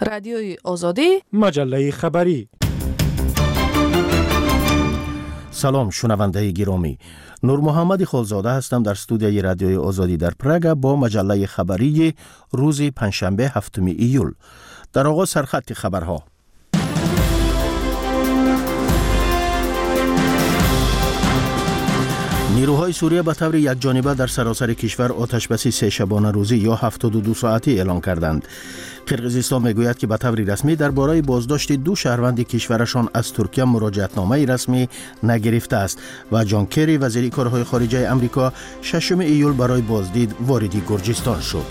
رادیوی آزادی، مجله خبری. سلام شنونده گرامی، نور محمد خالزاده هستم در استودیوی رادیوی آزادی در پراگ با مجله خبری روز پنجشنبه 7 ایول. در آغاز سرخط خبرها. نیروهای سوریه به طور یکجانبه در سراسر کشور آتشبسی 3 شبانه روزی یا 72 ساعتی اعلان کردند. قرقیزستان میگوید که به طور رسمی درباره بازداشت 2 شهروند کشورشان از ترکیه مراجعتنامه رسمی نگرفته است و جان کری وزیر کارهای خارجه آمریکا 6 ایول برای بازدید وارد گرجستان شد.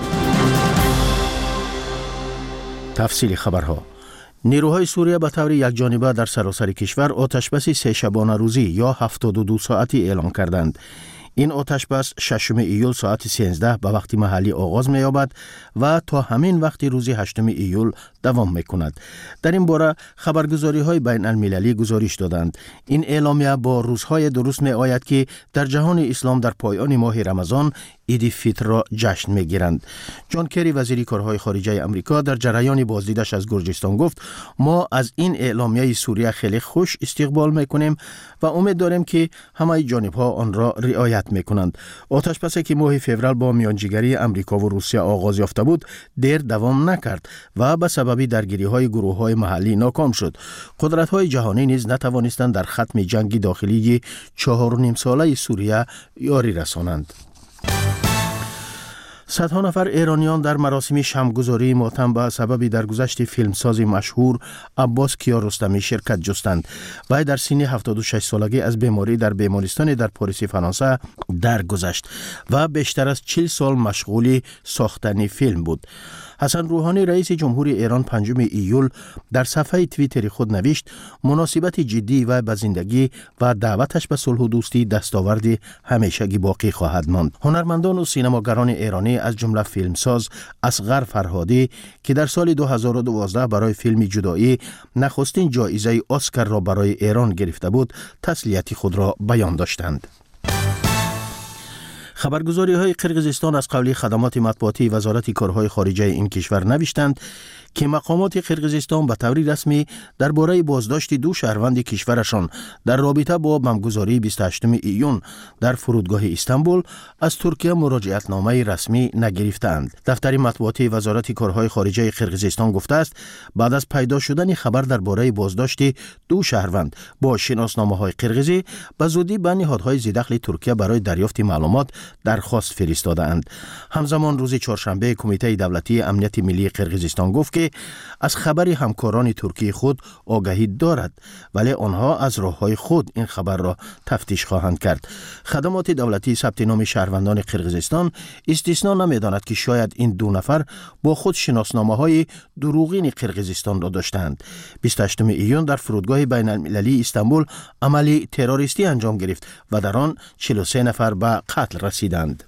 تفصیل خبرها. نیروهای سوریه به طور یکجانبه در سراسر کشور آتشبسی 3 شبانه روزی یا 72 ساعتی اعلان کردند. این آتشبس 6 ایول ساعت 13 به وقت محلی آغاز می‌یابد و تا همین وقت روز 8 ایول دوام می‌کند. در این باره خبرگزاری‌های بین المللی گزارش دادند. این اعلامیه با روزهای درست می‌آید که در جهان اسلام در پایان ماه رمضان عید فطر را جشن می‌گیرند. جان کری وزیر کارهای خارجه آمریکا در جریان بازدیدش از گرجستان گفت: ما از این اعلامیه سوریه خیلی خوش استقبال می‌کنیم و امید داریم که همه جانب‌ها آن را رعایت می‌کنند. آتشبسی که ماه فوریه با میانجیگری آمریکا و روسیه آغاز یافته بود، دیر دوام نکرد و به سبب درگیری‌های گروه‌های محلی ناکام شد. قدرت‌های جهانی نیز نتوانستند در ختم جنگ داخلی 4.5 ساله سوریه یاری رسانند. صدها نفر ایرانیان در مراسم شمع‌گذاری ماتم به سبب درگذشت فیلمساز مشهور عباس کیارستمی شرکت جستند. وی در سن 76 سالگی از بیماری در بیمارستان در پاریس فرانسه درگذشت و بیشتر از 40 سال مشغول ساختن فیلم بود. حسن روحانی رئیس جمهور ایران 5 ایول در صفحه توییتر خود نوشت: مناسبت جدی و به زندگی و دعوتش به صلح و دوستی دستاورد همیشگی باقی خواهد ماند. هنرمندان و سینماگران ایرانی از جمله فیلمساز اصغر فرهادی که در سال 2012 برای فیلم جدایی نخستین جایزه اسکار را برای ایران گرفته بود، تسلیت خود را بیان داشتند. خبرگزاری‌های قرقیزستان از قبل خدمات مطبوعاتی وزارت کارهای خارجه این کشور نوشتند که مقامات قرقیزستان به طور رسمی درباره بازداشت 2 شهروند کشورشان در رابطه با بمبگذاری 28 ایون در فرودگاه استانبول از ترکیه مراجعتنامه رسمی نگرفتند. دفتر مطبوعاتی وزارت کارهای خارجه قرقیزستان گفته است بعد از پیدا شدن خبر درباره بازداشت 2 شهروند با شناسنامه‌های قرقیزی به زودی به نهادهای ذی‌دخل ترکیه برای دریافت معلومات درخواست فرستادند. همزمان روز چهارشنبه کمیته دولتی امنیت ملی قرقیزستان گفت که از خبر همکاران ترکی خود آگاهی دارد، ولی آنها از راه‌های خود این خبر را تفتیش خواهند کرد. خدمات دولتی ثبت نام شهروندان قرقیزستان استثنا نمی‌داند که شاید این 2 نفر با خود شناسنامه‌های دروغین قرقیزستان را داشتند. 28 ایون در فرودگاه بین المللی استانبول عملی تروریستی انجام گرفت و در آن 43 نفر به قتل رسیدند.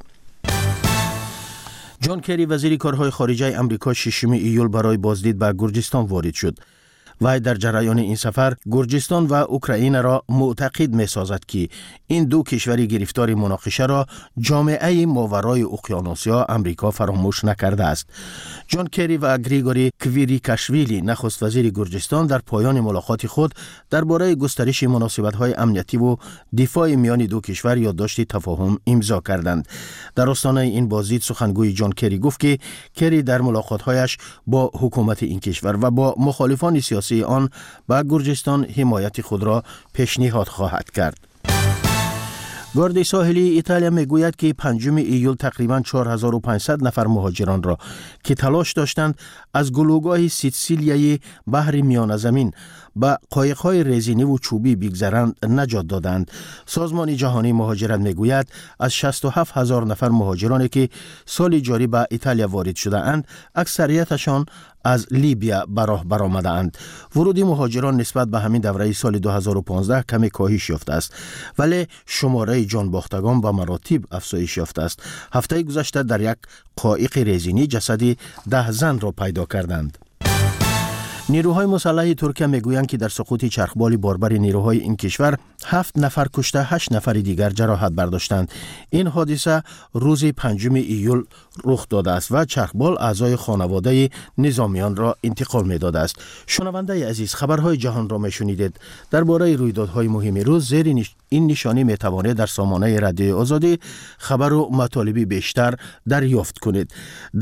جان کری وزیر کارهای خارجه آمریکا 6 ایول برای بازدید به گرجستان وارد شد. وی در جریان این سفر گرجستان و اوکراین را معتقد می‌سازد که این 2 کشور گرفتار مناقشه را جامعه ماورای اقیانوسیا آمریکا فراموش نکرده است. جان کری و گریگوری کویریکاشویلی نخست وزیر گرجستان در پایان ملاقات خود درباره گسترش مناسبت‌های امنیتی و دفاع میان 2 کشور یادداشت تفاهم امضا کردند. در آستانه این بازدید سخنگوی جان کری گفت که کری در ملاقات‌هایش با حکومت این کشور و با مخالفان سیاسی آن با گرجستان حمایت خود را پیشنهاد خواهد کرد. گارد ساحلی ایتالیا میگوید که 5 ایول تقریباً 4500 نفر مهاجران را که تلاش داشتند از گلوگاه سیسیلیای بحر میانه زمین با قایق‌های رزینی و چوبی بگذرند نجات دادند. سازمان جهانی مهاجرت میگوید از 67000 نفر مهاجرانی که سال جاری به ایتالیا وارد شده اند، اکثریتشان از لیبیا به راه برآمده اند. ورود مهاجران نسبت به همین دوره سال 2015 کمی کاهش یافته است، ولی شماره جان باختگان به مراتب افزایش یافته است. هفته گذشته در یک قایق رزینی جسد 10 زن را پیدا کردند. نیروهای مسلح ترکیه میگویند که در سقوط چرخبال باربر نیروهای این کشور 7 نفر کشته 8 نفر دیگر جراحت برداشتند. این حادثه روز 5 ایول رخ داده است و چرخبال اعضای خانواده نظامیان را انتقال می داده است. شنونده عزیز، خبرهای جهان را می شنیدید. درباره رویدادهای مهم روز زیر این نشانی می توانید در سامانه رادیوی آزادی خبر و مطالبی بیشتر دریافت کنید.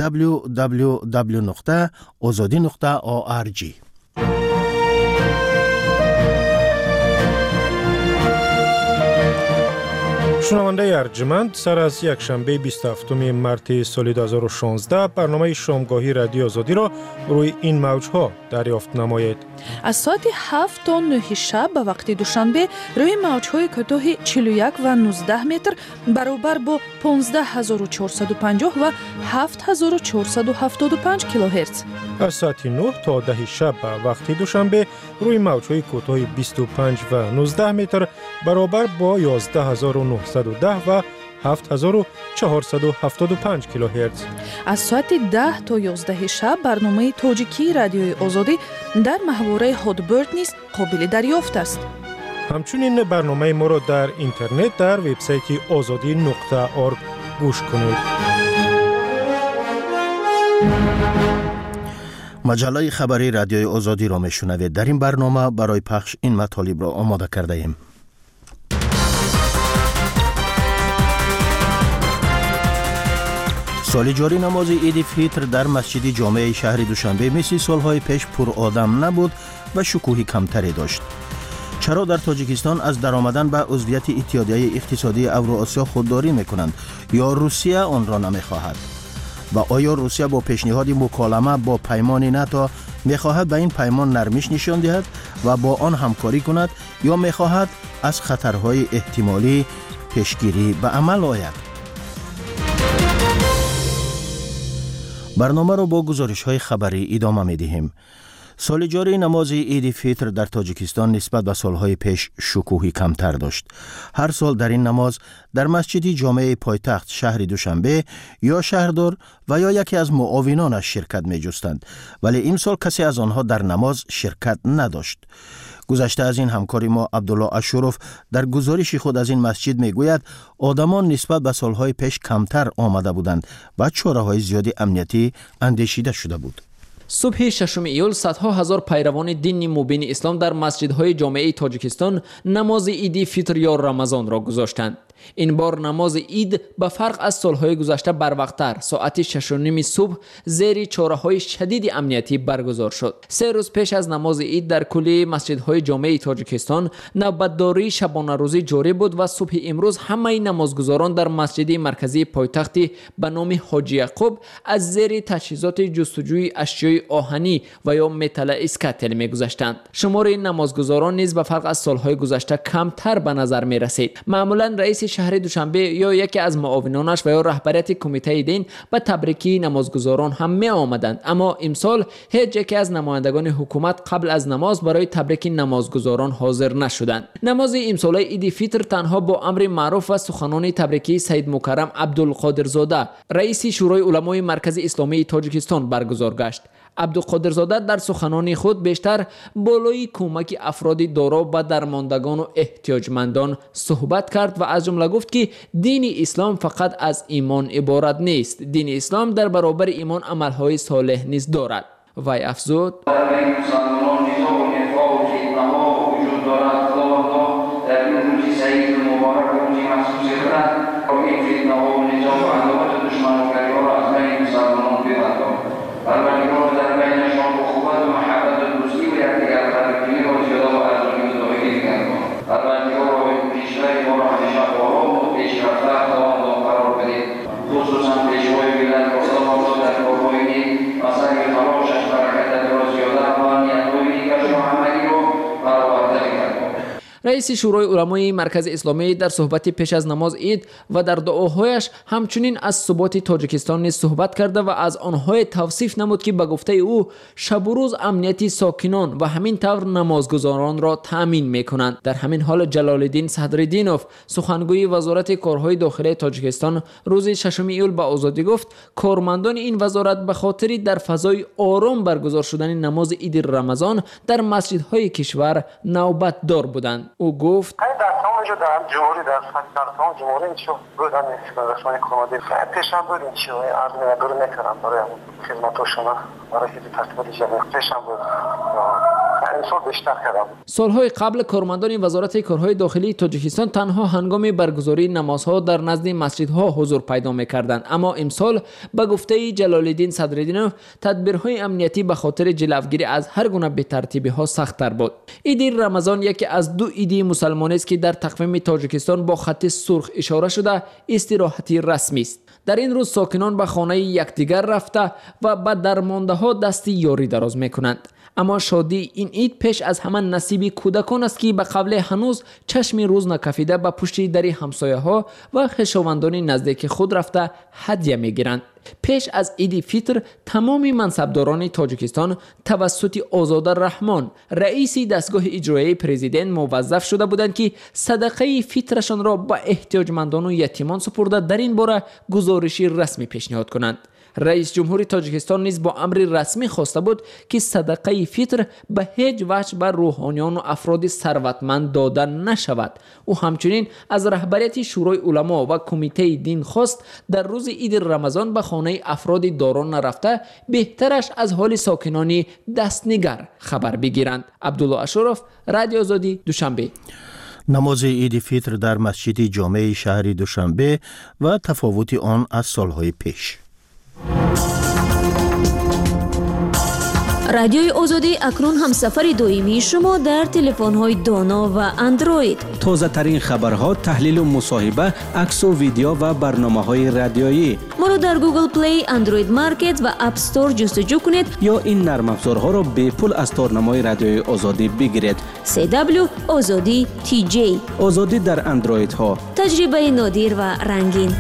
www.azadi.org. شنونده ارجمند، سر از یک شنبه 27 مارس سال 2016 برنامه شامگاهی رادیو آزادی را روی این موجها دریافت نمایید. از ساعت 7 تا 9 شب به وقت دوشنبه روی موجهای کوتاه 41 و 19 متر برابر با 15450 و 7475 کیلوهرتز. از ساعت 9 تا 10 شب به وقت دوشنبه روی موجهای کوتاه 25 و 19 متر برابر با 11910 و 7475 کیلوهرتز. از ساعت 10 تا 11 شب برنامه تاجیکی رادیوی آزادی در محوره هادبرد نیز قابل دریافت است. همچنین برنامه ما را در اینترنت در وبسایت azadi.org گوش کنید. مجله خبری رادیوی آزادی را میشنوید. در این برنامه برای پخش این مطالب را آماده کرده ایم. سال جاری نماز عید فطر در مسجد جامع شهر دوشنبه مثل سالهای پیش پر آدم نبود و شکوهی کمتری داشت. چرا در تاجیکستان از درآمدن به عضویت اتحادیه اقتصادی اوراسیا خودداری میکنند یا روسیه آن را نمیخواهد؟ و آیا روسیه با پیشنهاد مکالمه با پیمان ناتو میخواهد به این پیمان نرمیش نشان دهد و با آن همکاری کند یا میخواهد از خطرهای احتمالی پیشگیری به عمل آید؟ برنامه را با گزارش‌های خبری ادامه می‌دهیم. سال جاری نماز عید فطر در تاجیکستان نسبت به سالهای پیش شکوهی کمتر داشت. هر سال در این نماز در مسجد جامع پایتخت شهر دوشنبه یا شهردار و یا یکی از معاونانش شرکت می‌جستند، ولی این سال کسی از آنها در نماز شرکت نداشت. گذشته از این همکاری ما عبدالله اشرف در گزارش خود از این مسجد میگوید آدمان نسبت به سالهای پیش کمتر آمده بودند و چاره‌های زیادی امنیتی اندیشیده شده بود. صبح 6 ایول صدها هزار پیروان دین مبین اسلام در مسجدهای جامعه تاجیکستان نماز عید فطر یا رمضان را گذاشتند. این بار نماز عید به فرق از سالهای گذشته بروقت‌تر ساعت 6:30 صبح زیر چاره‌های شدید امنیتی برگزار شد. 3 روز پیش از نماز عید در کل مسجدهای جامعه تاجیکستان نوبتداری شبانه روزی جاری بود و صبح امروز همه نمازگزاران در مسجد مرکزی پایتخت به نام حاجی یعقوب از زیر تجهیزات جستجوی اشیاء آهنی و یا متل اسکاتل می‌گذشتند. شمار نمازگزاران نیز به فرق از سالهای گذشته کمتر به نظر می‌رسید. معمولاً رئیس شهر دوشنبه یا یکی از معاونانش و یا رهبریت کمیته دین به تبریکی نمازگزاران هم می آمدند، اما امسال هیچ یکی از نمایندگان حکومت قبل از نماز برای تبریک نمازگزاران حاضر نشدند. نماز امساله عید فطر تنها با امر معروف و سخنان تبریکی سید مکرم عبدالقادرزاده رئیس شورای علمای مرکز اسلامی تاجیکستان برگزار گشت. عبدالقادرزاده در سخنان خود بیشتر بالای کمک افراد دارا و درماندگان و احتیاجمندان صحبت کرد و از جمله گفت که دین اسلام فقط از ایمان عبارت نیست. دین اسلام در برابر ایمان عملهای صالح نیز دارد. وی افزود: رئیس شورای علمای مرکز اسلامی در صحبت پیش از نماز عید و در دعاهایش همچنین از ثبات تاجیکستان نیز صحبت کرده و از آنها توصیف نمود که به گفته او شب و روز امنیتی ساکنان و همین طور نمازگزاران را تامین میکنند. در همین حال جلال الدین صدرالدینوف سخنگوی وزارت کارهای داخلی تاجیکستان روز 6 ایول به آزادی گفت کارمندان این وزارت به خاطر در فضای آرام برگزار شدن نماز عید رمضان در مسجدهای کشور نوبت دار بودند. او گفت در تمام جمهوری در تمام جمهوری چه بودن رسانه کمدی پیشم بودیم چه از نگاه نکردم برای خدماتشون برای ترتیب جمعی پیشم بود سالهای قبل کارمندان وزارت کارهای داخلی تاجیکستان تنها هنگام برگزاری نمازها در نزد مسجدها حضور پیدا می‌کردند، اما امسال به گفته جلال‌الدین صدرالدینov تدبیرهای امنیتی به خاطر جلوگیری از هر گونه بی‌ترتیبی‌ها سخت‌تر بود. عید رمضان یکی از دو عید مسلمانی است که در تقویم تاجیکستان با خط سرخ اشاره شده استراحتی رسمی است. در این روز ساکنان به خانه یکدیگر رفته و به درمانده‌ها دست یاری دراز می‌کنند. اما شادی این عید پیش از همان نصیب کودکان است که به قبل هنوز چشم روز نکفیده به پشت در همسایه ها و خویشاوندان نزدیک خود رفته هدیه میگیرند. پیش از عید فطر تمام منصبداران تاجیکستان توسط آزاد الرحمن رئیس دستگاه اجرایی پرزیدنت موظف شده بودند که صدقه فطرشان را به احتیاجمندان و یتیمان سپرده در این باره گزارشی رسمی پیشنهاد کنند. رئیس جمهور تاجیکستان نیز با امر رسمی خواسته بود که صدقه فطر به هیچ وجه به روحانیان و افراد ثروتمند داده نشود. او همچنین از رهبریت شورای علما و کمیته دین خواست در روز عید رمضان به خانه افراد داران نرفته بهترش از حال ساکنان دستنگر خبر بگیرند. عبدالله اشرف، رادیو آزادی، دوشنبه. نماز عید فطر در مسجد جامع شهر دوشنبه و تفاوت آن از سالهای پیش. رادیوی آزادی اکنون هم سفر دائمی شما در تلفن‌های دانا و اندروید. تازه ترین خبرها، تحلیل و مصاحبه، عکس و ویدیو و برنامه‌های رادیویی. ما را در گوگل پلی، اندروید مارکت و اپ استور جستجو کنید یا این نرم افزارها را به پول از تارنمای رادیوی آزادی بگیرید. CW آزادی TJ. آزادی در اندروید ها. تجربه نادر و رنگین.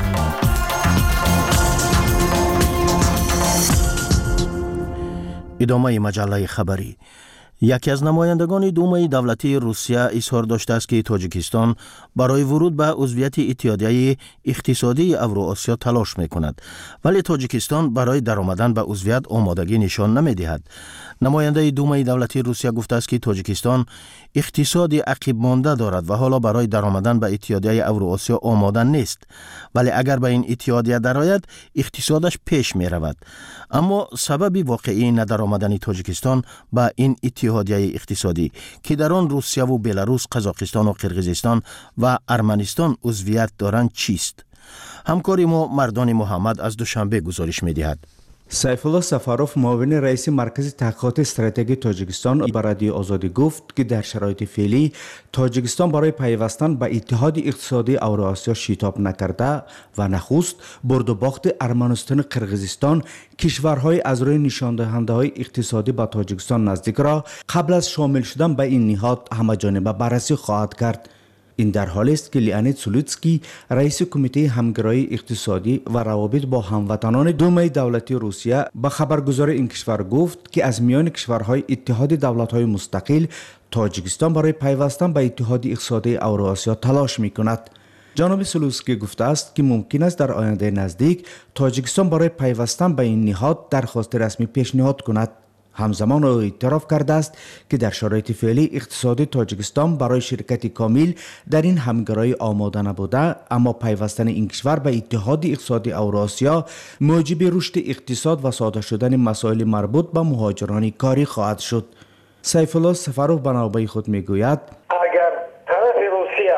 ادامه مجله خبری. یکی از نمایندگان دومای دولتی روسیه اظهار داشته است که تاجیکستان برای ورود به عضویت اتحادیه اقتصادی اوراسیا تلاش می‌کند، ولی تاجیکستان برای درآمدن به عضویت آمادگی نشان نمی‌دهد. نماینده دومای دولتی روسیه گفته است که تاجیکستان اقتصادی عقب مانده دارد و حالا برای درآمدن به اتحادیه اوراسیا آماده نیست، ولی اگر به این اتحادیه درآید اقتصادش پیش می‌رود. اما سبب واقعی ندرآمدن تاجیکستان به این اتحادیه اقتصادی که در آن روسیه و بلاروس، قزاقستان و قرقیزستان و ارمنستان عضویت دارند چیست؟ همکار ما مردان محمد از دوشنبه گزارش می‌دهد. سیفالله سفاروف، معاون رئیس مرکز تحقیقات استراتژی تاجیکستان، به رادیو آزادی گفت که در شرایط فعلی تاجیکستان برای پیوستن به اتحاد اقتصادی اوراسیا شتاب نکرده و نخست برد و باخت ارمنستان و قرقیزستان، کشورهای از روی نشان دهنده های اقتصادی به تاجیکستان نزدیک را قبل از شامل شدن به این نهاد همه‌جانبه بررسی خواهد کرد. این در حالی است که لیانید سولوتسکی، رئیس کمیته همگرایی اقتصادی و روابط با هموطنان دومای دولتی روسیه، به خبرگزار این کشور گفت که از میان کشورهای اتحاد دولت‌های مستقل تاجیکستان برای پیوستن به اتحاد اقتصادی اوراسیا تلاش می‌کند. جناب سولوتسکی گفته است که ممکن است در آینده نزدیک تاجیکستان برای پیوستن به این نهاد درخواست رسمی پیشنهاد کند. همزمان او اعتراف کرده است که در شرایط فعلی اقتصاد تاجیکستان برای شرکت کامل در این همگرایی آماده نبوده، اما پیوستن این کشور به اتحاد اقتصادی اوراسیا موجب رشد اقتصاد و ساده شدن مسائل مربوط به مهاجران کاری خواهد شد. سیفالله سفاروف به نوبه خود میگوید اگر طرف روسیه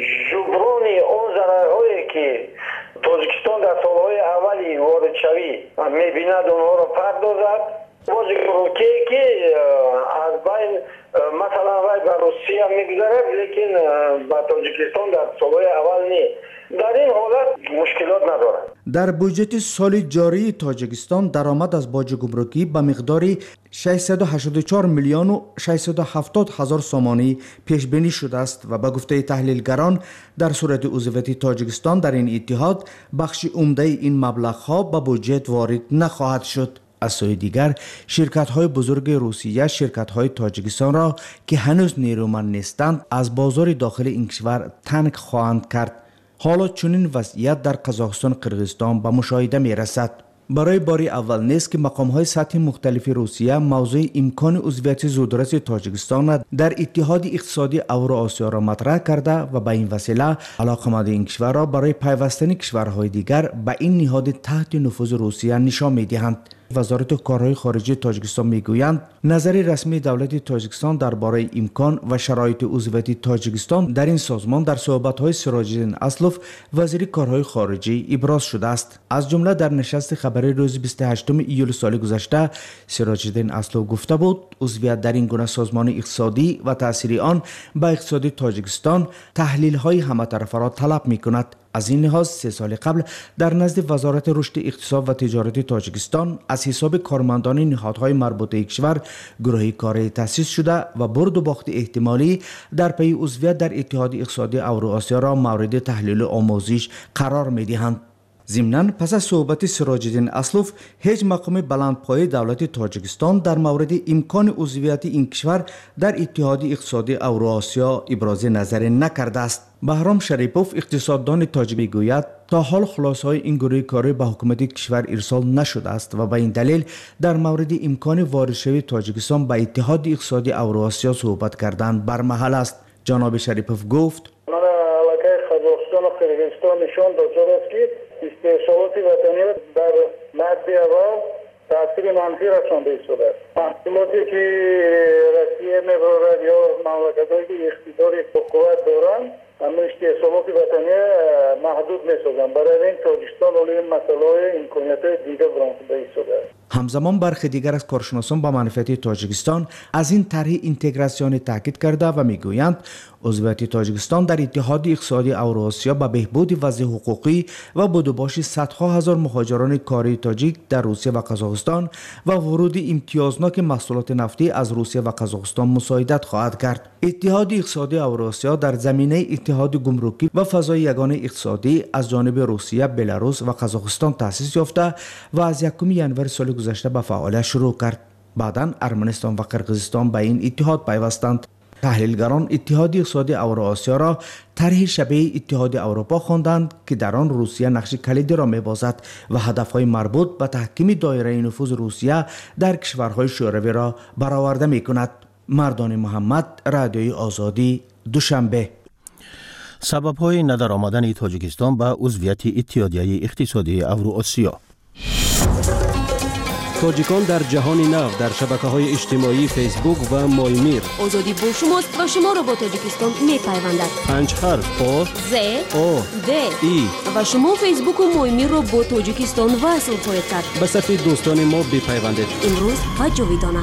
جبران اون ضررهایی که تاجیکستان در سالهای اولی وارد شوی میبیند اونها را پردازد، بازی روکی که از بین مثلا وای به روسیه میگذارد لیکن با تاجیکستان در سالهای اول نی، در این حالت مشکلات ندارد. در بودجه سال جاری تاجیکستان درآمد از باج گمرکی به مقدار 684 میلیون و 670 هزار سومانی پیش بینی شده است و به گفته تحلیلگران در صورت عضویت تاجیکستان در این اتحاد بخش عمده این مبلغ‌ها به بودجه وارد نخواهد شد. از سوی دیگر شرکت‌های بزرگ روسیه شرکت‌های تاجیکستان را که هنوز نیرومند نیستند از بازار داخل این کشور تنگ خواهند کرد. حالا چنین وضعیت در قزاقستان و قرقیزستان به مشاهده می‌رسد. برای باری اول نیست که مقام‌های سطح مختلف روسیه موضوع امکان عضویت زودرس تاجیکستان در اتحاد اقتصادی اوراسیا را مطرح کرده و به این وسیله علاقمند این کشور را برای پیوستن کشورهای دیگر به این نهاد تحت نفوذ روسیه نشان می‌دهند. وزارت کارهای خارجه تاجیکستان میگویند نظر رسمی دولت تاجیکستان درباره امکان و شرایط عضویت تاجیکستان در این سازمان در صحبت‌های سراج الدین اسلوف وزیر کارهای خارجه ابراز شده است. از جمله در نشست خبری روز 28 ایول سال گذشته سراج الدین اسلوف گفته بود عضویت در این گونه سازمان اقتصادی و تأثیر آن به اقتصاد تاجیکستان تحلیل‌های همه‌طرفه را طلب می‌کند. از این لحاظ 3 سال قبل در نزد وزارت رشد اقتصاد و تجارت تاجیکستان از حساب کارمندان نهادهای مربوطه کشور گروهی کاری تأسیس شده و برد و باخت احتمالی در پی عضویت در اتحاد اقتصادی اوراسیا را مورد تحلیل و آموزش قرار می‌دهند. ضمناً پس از صحبت سراج الدین اسلوف هیچ مقام بلندپایه دولت تاجیکستان در مورد امکان عضویت این کشور در اتحاد اقتصادی اوراسیا ابراز نظر نکرده است. بهرام شریپوف اقتصاددان تاجیک میگوید تا حال خلاصه‌های این گروه کاری به حکومت کشور ارسال نشده است و به این دلیل در مورد امکان وارد شوی تاجیکستان به اتحاد اقتصادی اوراسیا صحبت کردن برمحل است. جناب شریپوف گفت قزاقستان و قرغیزستان نشان داده است که استحصالات وطنی در مد اول تاثیر منفی رسانده شده است. محصولاتی که روسیه میبرد یا مملکت‌هایی که اقتدار قوت دارند اما استحصالات وطنی محدود می‌سازند. برای این تاجیکستان ولی مسائل امکانیت‌های دیگر برآورده شده است. همزمان برخی دیگر از کارشناسان با منفعت تاجیکستان از این طرح اینتگراسیون تاکید کرده و میگویند عضویت تاجیکستان در اتحاد اقتصادی اوراسیا به بهبود وضع حقوقی و بدوباش صدها هزار مهاجران کاری تاجیک در روسیه و قزاقستان و ورود امتیازناک محصولات نفتی از روسیه و قزاقستان مساعدت خواهد کرد. اتحاد اقتصادی اوراسیا در زمینه اتحاد گمرکی و فضای یگانه اقتصادی از جانب روسیه، بلاروس و قزاقستان تأسیس یافته و از 1 ژانویه سال گذشته به فعالیت شروع کرد. بعداً ارمنستان و قرقیزستان به این اتحاد پیوستند. تحلیلگران اتحاد اقتصادی اوراسیا را طرح شبیه اتحاد اروپا خواندند که در آن روسیه نقش کلیدی را می‌بازد و هدف‌های مربوط به تحکیم دایره نفوذ روسیه در کشورهای شوروی را برآورده می‌کند. مردان محمد، رادیوی آزادی، دوشنبه. سبب‌های ندرآمدن تاجیکستان به عضویت اتحادیه اقتصادی اوراسیا. تاجیکان در جهان نو در شبکه‌های اجتماعی فیسبوک و مایمیر. آزادی با شماست و شما را با تاجیکستان می‌پیوندد. 5 حرف آ ز او د ای و شما فیسبوک و مایمیر را با تاجیکستان وصل خواهید کرد. به صفحه دوستان ما بپیوندید. امروز و جاویدانه.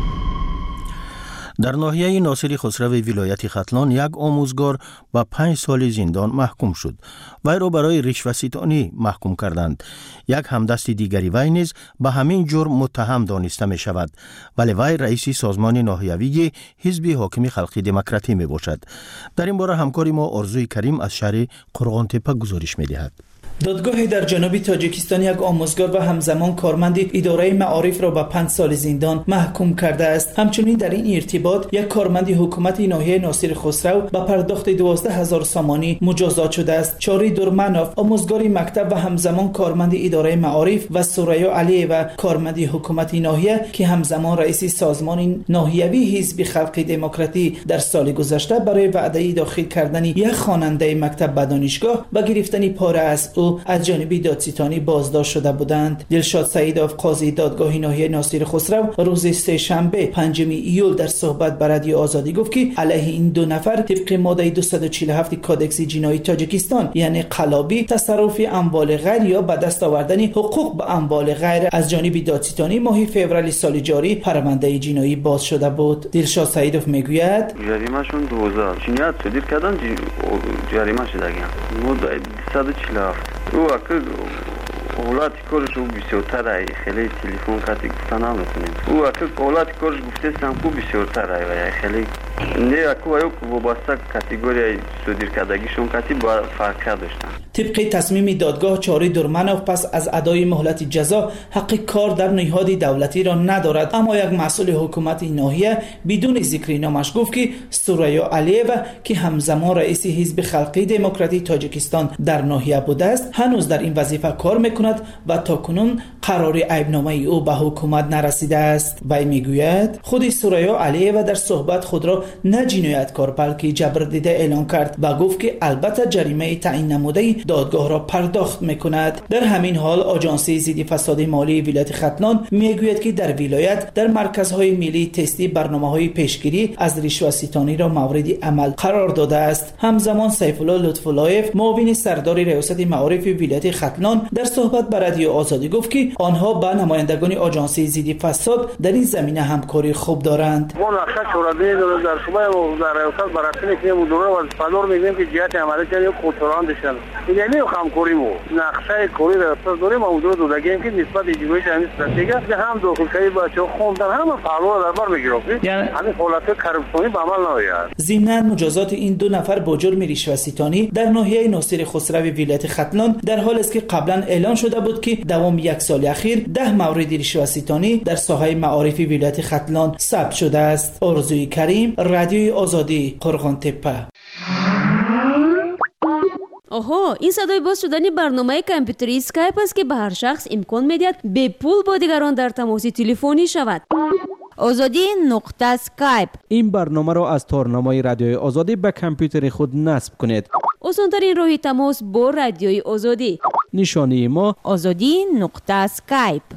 در ناحیه ناصری خسرو ولایت ختلان یک آموزگار به 5 سال زندان محکوم شد. وی را برای رشوه‌ستانی محکوم کردند. یک همدست دیگری وی نیز به همین جرم متهم دانسته می شود. ولی وی رئیس سازمان ناحیوی حزب حاکم خلقی دموکراتی می باشد. در این باره همکار ما آرزوی کریم از شهر قرغان تپه گزارش می دهد. دادگاهی در جنوب تاجیکستان یک آموزگار و همزمان کارمند اداره معارف را به 5 سال زندان محکوم کرده است. همچنین در این ارتباط یک کارمند حکومت ناحیه ناصر خسرو به پرداخت 12000 سامانی مجازات شده است. چاری دورمنوف آموزگار مکتب و همزمان کارمند اداره معارف و سوریا علی و کارمند حکومت ناحیه که همزمان رئیس سازمان ناحیوی حزب خلقی دموکراتی در سال گذشته برای وعده داخل کردن یک خواننده مکتب به دانشگاه و گرفتن پاره از از جانب دادستانی بازداشت شده بودند. دلشاد سعیدوف قاضی دادگاه ناحیه ناصر خسرو روز سه شنبه 5 ایول در صحبت با رادیو آزادی گفت که علیه این 2 نفر طبق ماده 247 کادکس جنایی تاجیکستان یعنی قلابی تصرف اموال غیر یا به دست آوردن حقوق به اموال غیر از جانب دادستانی ماه فوریه سال جاری پرونده جنایی باز شده بود. دلشاد سعیدوف میگوید جریمهشون 2000 جنایت صادر کردن جریمه شده ماده 247 او اکر اولاد کارش او بسیارتره خیلی تلفن کاتی گفتن نمیتونیم او اکر اولاد کارش گفته سامکو بسیارتره و خیلی نه اکو ایو وابسته کاتگوری صادر کردگیشون کاتی با فرق داشتن. طبق تصمیم دادگاه چاری دورمنوف پس از ادای مهلت جزا حق کار در نهاد دولتی را ندارد، اما یک مسئول حکومت ناحیه بدون ذکر نامش گفت که سوریا علیوه که همزمان رئیس حزب خلقی دموکراتی تاجیکستان در ناحیه بوده است هنوز در این وظیفه کار میکند کند و تاکنون قرار عیبنامه او به حکومت نرسیده است. وی میگوید خود سوریا علیه و در صحبت خود را نه جنایتکار بلکه جبردیده اعلان کرد و گفت که البته جریمه تعیین نموده دادگاه را پرداخت میکند. در همین حال آژانس ضد فساد مالی ولایت ختلان میگوید که در ولایت در مرکزهای ملی تستی برنامه‌های پیشگیری از رشوه‌ستانی را مورد عمل قرار داده است. همزمان سیف الله لطف‌اللهیف معاون سردار ریاست معارف ولایت ختلان در صحبت با رادیو آزادی گفت که آنها با نمایندگان آژانس ضد فساد در این زمینه همکاری خوب دارند. ما نقشه چورده در شما در ریاست بررسی می‌کنیم و دوره از فدار می‌گیم که جهت عملی چه کنترل داشتن. یعنی همکاری مو نقشه کاری ریاست داریم و دوره دادگیم که نسبت اجرای همین استراتژی هم داخلی بچه‌ها خوندن هم فعال در بر می‌گیرند. یعنی همین حالت کرپسیونی به عمل نمیاد. ضمناً مجازات این دو نفر با جرم رشوه‌ستانی در ناحیه ناصر خسرو ولایت ختلان در حالی است که قبلا اعلان شده بود که دوام یک سال اخیر 10 مورد رشوه‌ستانی در ساحه معارف ولایت ختلان ثبت شده است. آرزوی کریم، رادیوی آزادی، قرغان‌تپه. آها، این صدای باز شدن برنامه کامپیوتری اسکایپ است که به هر شخص امکان می‌دهد به پول با دیگران در تماس تلفنی شود. azadi.skype. این برنامه را از تارنمای رادیوی آزادی به کامپیوتر خود نصب کنید. آسان‌ترین راه تماس با رادیوی آزادی. نشانی ما azadi.skype.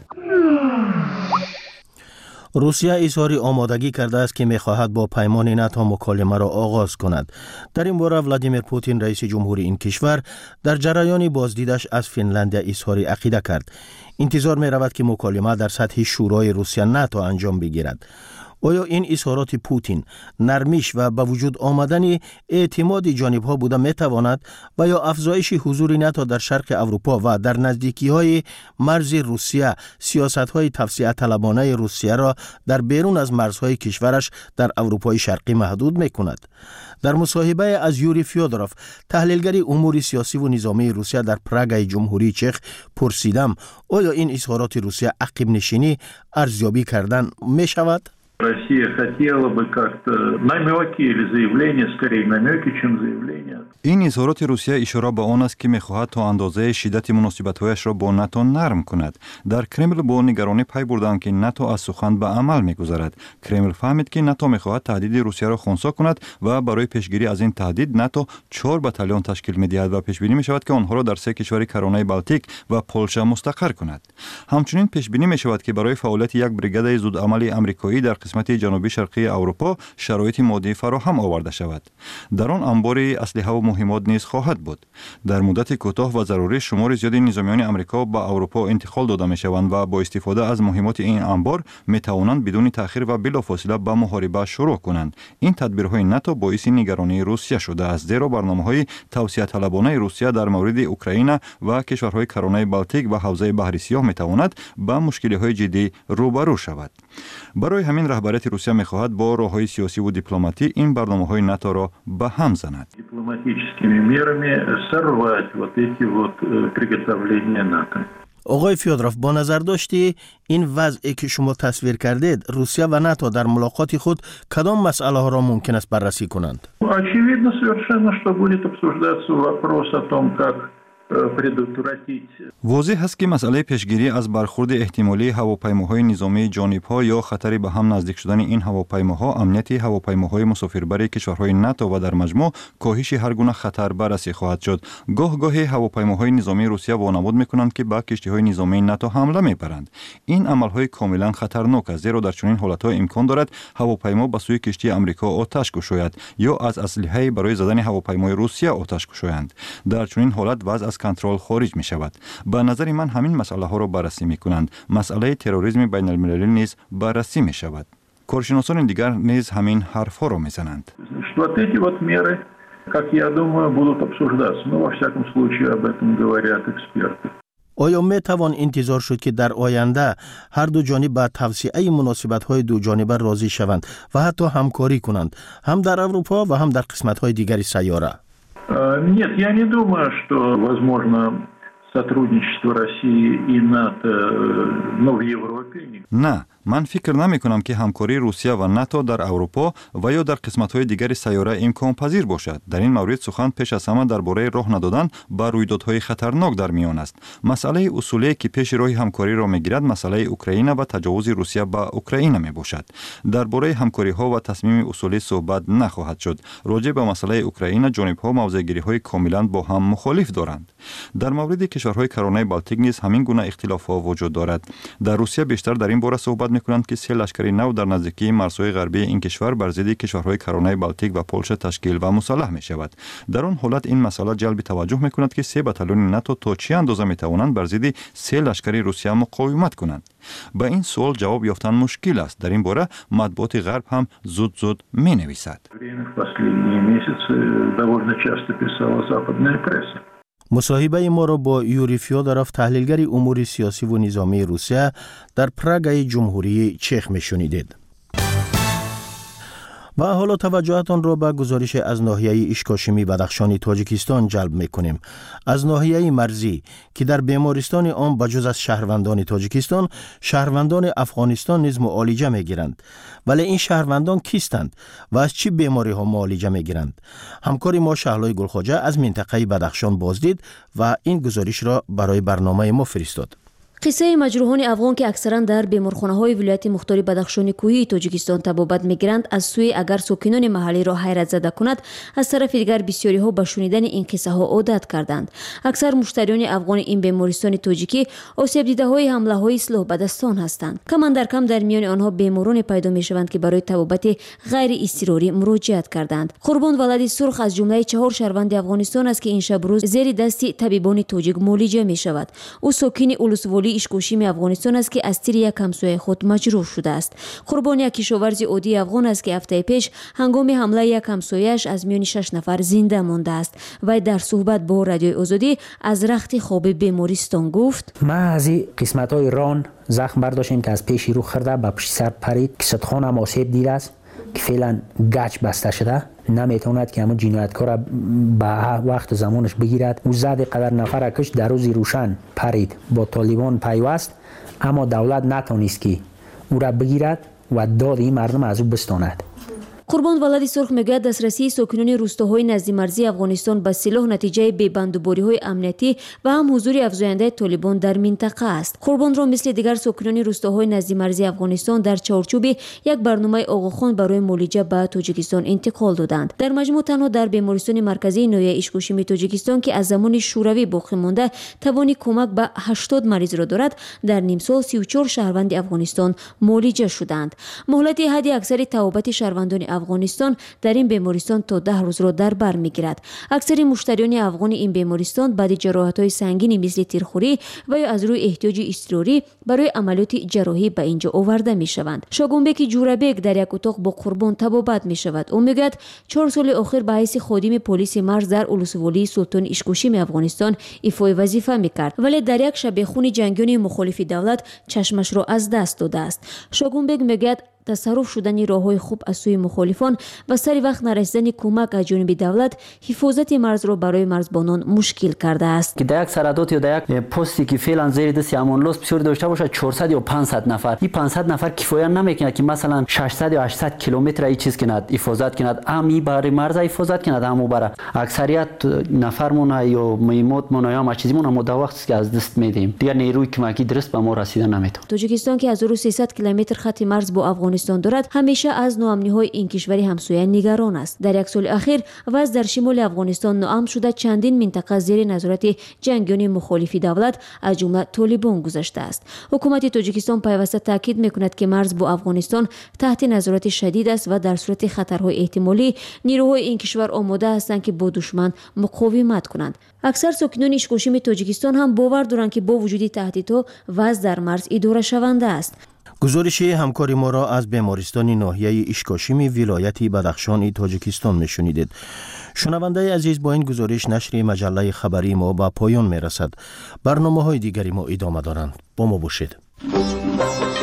روسیه اظهار آمادگی کرده است که می‌خواهد با پیمان ناتو مکالمه را آغاز کند. در این باره ولادیمیر پوتین رئیس جمهوری این کشور در جریان بازدیدش از فنلندیا اظهار عقیده کرد. انتظار می‌رود که مکالمه در سطح شورای روسیه ناتو انجام بگیرد. آیا این اظهارات پوتین نرمیش و به وجود آمدن اعتماد جانب‌ها بوده می‌تواند و یا افزایش حضور ناتو در شرق اروپا و در نزدیکی‌های مرز روسیه سیاست‌های توسعه طلبانه روسیه را در بیرون از مرزهای کشورش در اروپای شرقی محدود می‌کند؟ در مصاحبه از یوری فیودروف تحلیلگر امور سیاسی و نظامی روسیه در پراگ جمهوری چخ پرسیدم آیا این اظهارات روسیه عقب نشینی ارزیابی کردن می‌شود؟ Россия хотела бы как-то намеки или заявления, скорее намеки, чем заявления. این اظهارات روسیه اشاره به آن است که می‌خواهد تا اندازه شدت مناسبت‌هایش را با ناتو نرم کند. در کرمل با نگرانی پی بردند که ناتو از سخن به عمل می‌گذارد. کرمل فهمید که ناتو می‌خواهد تهدید روسیه را خنثی کند و برای پیشگیری از این تهدید ناتو 4 بتالون تشکیل می‌دهد و پیش‌بینی می‌شود که آنها را در 3 کشور کرانه بالتیک و پولشا مستقر کند. همچنین پیش‌بینی می‌شود که برای فعالیت یک بریگاد زودعمل آمریکایی در قسمت جنوبی شرقی اروپا شرایط مادی فراهم آورده شود. در آن انبار اسلحه و مهمات نیز خواهد بود. در مدت کوتاه و ضروری شمار زیادی نظامیان آمریکا به اروپا انتقال داده می‌شوند و با استفاده از مهمات این انبار می‌توانند بدون تأخیر و بلافاصله به محاربه شروع کنند. این تدبیرهای ناتو باعث نگرانی روسیه شده است، زیرا برنامه‌های توسعه طلبانه روسیه در مورد اوکراین و کشورهای کرانه بالتیک و حوزه بحر سیاه می‌تواند با مشکل‌های جدی روبرو شود. برای همین رهبریت روسیه می‌خواهد با راه‌های سیاسی و دیپلماتی این برنامه‌های ناتو را به هم زند. Дипломатическими мерами сорвать вот эти вот приготовления НАТО. آقای فیودروف، با نظر داشتی این وضعی که شما تصویر کردید روسیه و ناتو در ملاقات خود کدام مسئله ها را ممکن است بررسی کنند؟ Очевидно совершенно, что будет обсуждаться вопрос о том, как واضح است که مسئله پیشگیری از برخورد احتمالی هواپیماهای نظامی جانب‌ها یا خطری به هم نزدیک شدن این هواپیماها امنیت هواپیماهای مسافربری کشورهای ناتو و در مجموع کاهش هر گونه خطر بررسی خواهد شد. گاهی هواپیماهای نظامی روسیه وانمود می‌کنند که به کشتی‌های نظامی ناتو حمله می‌برند. این عمل‌های کاملا خطرناک است، زیرا در چنین حالت‌ها امکان دارد هواپیما به سوی کشتی آمریکا آتش کشاید یا از اسلحه برای زدن هواپیمای روسیه آتش کشایند. در چنین حالت وضع از کنترل خارج می شود. به نظر من همین مسئله ها را بررسی می کنند. مسئله تروریسم بین المللی نیز بررسی می شود. کارشناسان دیگر نیز همین حرف ها را می زنند. آیا می توان انتظار شد که در آینده هر دو جانب به توسعه مناسبت‌های دو جانبه راضی شوند و حتی همکاری کنند، هم در اروپا و هم در قسمت‌های دیگری سیاره؟ Нет, я не думаю, что возможно сотрудничество России и НАТО, в Европе. نه، من فکر نمی کنم که همکاری روسیه و ناتو در اروپا و یا در قسمت‌های دیگر سیاره امکان پذیر باشد. در این مورد سخن پیش از همه درباره راه ندادن به رویدادهای خطرناک در میان است. مسئله اصولی که پیش روی همکاری را میگیرد مسئله اوکراین و تجاوز روسیه به اوکراین می باشد. درباره همکاری ها و تصمیم اصولی صحبت نخواهد شد. راجع به مسئله اوکراین جانب ها موضع‌گیری های کاملا با هم مخالف دارند. در مورد کشورهای کرانه بالتیک نیز همین گونه اختلاف ها وجود دارد. در روسیه بیشتر در این باره صحبت میکنند که 3 لشکری نو در نزدیکی مرزهای غربی این کشور بر ضد کشورهای کرانه بالتیک و پولش تشکیل و مسلح می شود. در آن حالت این مسئله جلب توجه میکند که 3 بتالون ناتو تا چه اندازه میتوانند بر ضد 3 لشکری روسیه مقاومت کنند. به این سوال جواب یافتن مشکل است. در این باره مطبوعات غرب هم زود می نویسد. مصاحبه ما را با یوری فیودروف تحلیلگر امور سیاسی و نظامی روسیه در پراگ جمهوری چخ میشنیدید. و حالا توجهتان را به گزارش از ناحیه اشکاشمی بدخشان تاجیکستان جلب میکنیم. از ناحیه مرزی که در بیمارستان آن بجز از شهروندان تاجیکستان، شهروندان افغانستان نیز معالجه میگیرند. ولی این شهروندان کیستند و از چه بیماری ها معالجه میگیرند؟ همکار ما شهلای گلخواجه از منطقه بدخشان بازدید و این گزارش را برای برنامه ما فرستاد. قصه مجروحان افغان که اکثرا در بیمارخانه‌های ولایت مختار بدخشان کوهی تاجیکستان طبابت می‌گیرند از سوی اگر ساکنان محلی را حیرت زده کند، از طرف دیگر بسیاری‌ها به شنیدن این قصه ها عادت کردند. اکثر مشتریان افغان این بیمارستان تاجیکی آسیب دیده‌های حمله‌های سلاح به دستان هستند. کم در کم در میان آنها بیماران پیدا می‌شوند که برای طبابت غیر اضطراری مراجعت کردند. قربان ولدی سرخ از جمله 4 شهروند افغانستان است که این شب روز زیر دست طبیبان تاجیک معالجه می‌شود. او ساکن اولسوالی اشکاشمی افغانستان است که از تیر یک همسایه خود مجروح شده است. قربانی یک کشاورز عادی افغان است که هفته پیش هنگام حمله یک همسایه‌اش از میان 6 نفر زنده مانده است. و در صحبت با رادیوی آزادی از رخت خواب بیمارستان گفت: ما از این قسمت‌های ران زخم برداشتیم که از پیش رو خورده به پشت سر پرید که صدخان هم آسیب دیده است که فعلا گچ بسته شده، نمیتواند که همون جنایتکار به وقت زمانش بگیرد. او زد قدر نفر کش در روز روشن پرید، با طالبان پیوست، اما دولت نتانست که او را بگیرد و داد این مردم از او بستاند. قربان ولدی سرخ میگوید دسترسی ساکنان روستاهای نزدیک مرزی افغانستان به سلاح نتیجه بندوباری‌های امنیتی و هم حضور افزاینده طالبان در منطقه است. قربان را مثل دیگر ساکنان روستاهای نزدیک مرزی افغانستان در چارچوب یک برنامه آقاخوان برای معالجه به تاجیکستان انتقال دادند. در مجموع تنها در بیمارستان مرکزی ناحیه اشکاشمی تاجیکستان که از زمان شوروی باقی مانده توانی کمک به 80 مریض را دارد، در نیم سال 34 شهروند افغانستان معالجه شدند. مهلت حدی اکثر طبابت شهروندان افغانستان در این بیمارستان تا 10 روز را در بر میگیرد. اکثر مشتریان افغان این بیمارستان بعد جراحت‌های سنگین مثل تیرخوری و یا از روی احتیاج اضطراری برای عملیات جراحی به اینجا آورده میشوند. شاگونبک جورابک در یک اتاق با قربان طبابت میشود. او میگوید 4 سال اخیر به حیث خادم پلیس مرز در اولسوالی سلطان اشکاشمی افغانستان ایفای وظیفه میکرد، ولی در یک شب خون جنگیان مخالف دولت چشمش را از دست داده است. شاگونبک میگوید تصرف شدن راه‌های خوب از سوی مخالفان و سری وقت نرسیدن کمک از جانب دولت حفاظت مرز را برای مرزبانان مشکل کرده است. که در یک سرحدات یا در یک پستی که فعلا زیر دست امان‌الله بسیار داشته باشد 400 یا 500 نفر، این 500 نفر کفایت نمیکنه که مثلا 600 یا 800 کیلومتر ای چیز کند حفاظت کند، امی برای مرز حفاظت کند، اما برای اکثریت نفرمون یا میموتمون یا چیزیمون ما در وقتی که از دست میدیم دیگر نیروی کمکی درست به ما رسیدن نمیتونه. تاجیکستان که 1300 کیلومتر خط مرز با افغانستان دارد، همیشه از ناامنی‌های این کشوری همسایه نگران است. در یک سال اخیر وضع در شمال افغانستان ناامن شده، چندین منطقه زیر نظارت جنگیان مخالف دولت از جمله طالبان گذاشته است. حکومت تاجیکستان پیوسته تاکید می‌کند که مرز با افغانستان تحت نظارت شدید است و در صورت خطرهای احتمالی نیروهای این کشور آماده هستند که با دشمن مقاومت کنند. اکثر ساکنان اشکاشمی تاجیکستان هم باور دارند که با وجود تهدیدها وضع در مرز اداره شونده است. گزارش همکاری ما را از بیمارستان ناحیه اشکاشمی ولایت بدخشان تاجیکستان میشنیدید. شنونده عزیز، با این گزارش نشر مجله خبری ما به پایان میرسد. برنامه‌های دیگری ما ادامه دارند. با ما باشید.